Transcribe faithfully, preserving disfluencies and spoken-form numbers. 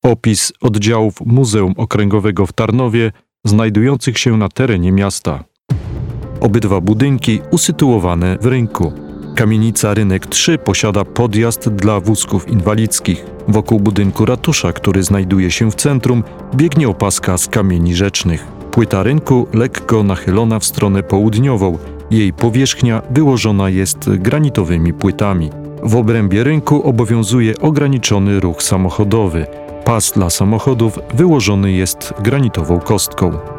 Opis oddziałów Muzeum Okręgowego w Tarnowie znajdujących się na terenie miasta. Obydwa budynki usytuowane w rynku. Kamienica Rynek trzy posiada podjazd dla wózków inwalidzkich. Wokół budynku ratusza, który znajduje się w centrum, biegnie opaska z kamieni rzecznych. Płyta rynku lekko nachylona w stronę południową. Jej powierzchnia wyłożona jest granitowymi płytami. W obrębie rynku obowiązuje ograniczony ruch samochodowy. Pas dla samochodów wyłożony jest granitową kostką.